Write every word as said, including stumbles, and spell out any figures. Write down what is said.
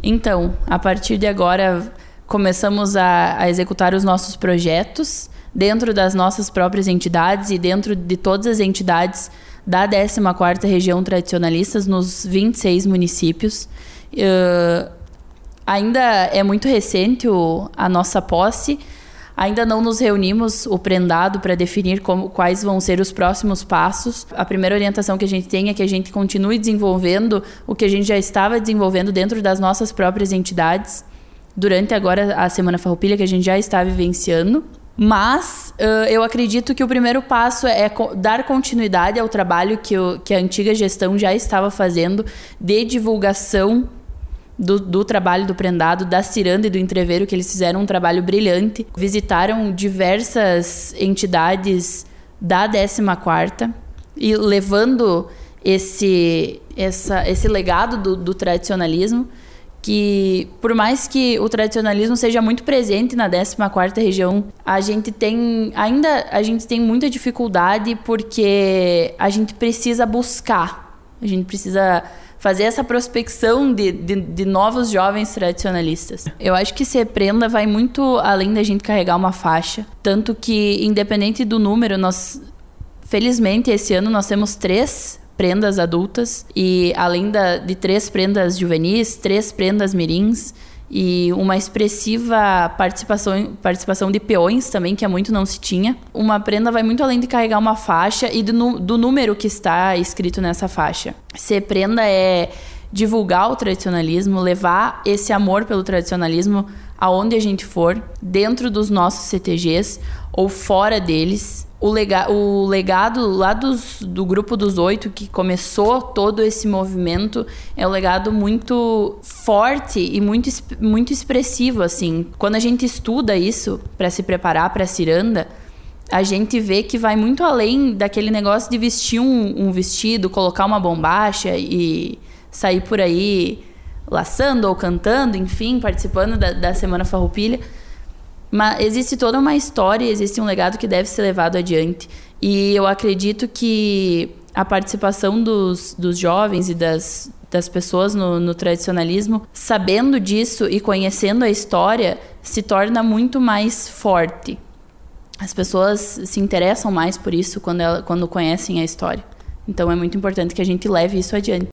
Então, a partir de agora, começamos a, a executar os nossos projetos dentro das nossas próprias entidades e dentro de todas as entidades da décima quarta Região Tradicionalistas, nos vinte e seis municípios. Uh, ainda é muito recente o, a nossa posse, ainda não nos reunimos o prendado para definir como, quais vão ser os próximos passos. A primeira orientação que a gente tem é que a gente continue desenvolvendo o que a gente já estava desenvolvendo dentro das nossas próprias entidades, durante agora a Semana Farroupilha, que a gente já está vivenciando. Mas uh, eu acredito que o primeiro passo é co- dar continuidade ao trabalho que, o, que a antiga gestão já estava fazendo de divulgação do, do trabalho do prendado, da ciranda e do entreveiro, que eles fizeram um trabalho brilhante. Visitaram diversas entidades da décima quarta e levando esse, essa, esse legado do, do tradicionalismo, que por mais que o tradicionalismo seja muito presente na décima quarta região, a gente tem ainda a gente tem muita dificuldade porque a gente precisa buscar, a gente precisa fazer essa prospecção de, de, de novos jovens tradicionalistas. Eu acho que ser prenda vai muito além da gente carregar uma faixa, tanto que, independente do número, nós, felizmente, esse ano nós temos três prendas adultas e além da, de três prendas juvenis, três prendas mirins e uma expressiva participação, participação de peões também, que há muito não se tinha. Uma prenda vai muito além de carregar uma faixa e do, do número que está escrito nessa faixa. Ser prenda é divulgar o tradicionalismo, levar esse amor pelo tradicionalismo aonde a gente for, dentro dos nossos C T Gs ou fora deles. O, lega, o legado lá dos, do grupo dos oito, que começou todo esse movimento, é um legado muito forte e muito, muito expressivo, assim. Quando a gente estuda isso para se preparar para a ciranda, a gente vê que vai muito além daquele negócio de vestir um, um vestido, colocar uma bombacha e sair por aí laçando ou cantando, enfim, participando da, da Semana Farroupilha. Mas existe toda uma história, existe um legado que deve ser levado adiante. E eu acredito que a participação dos, dos jovens e das, das pessoas no, no tradicionalismo, sabendo disso e conhecendo a história, se torna muito mais forte. As pessoas se interessam mais por isso quando, ela, quando conhecem a história. Então é muito importante que a gente leve isso adiante.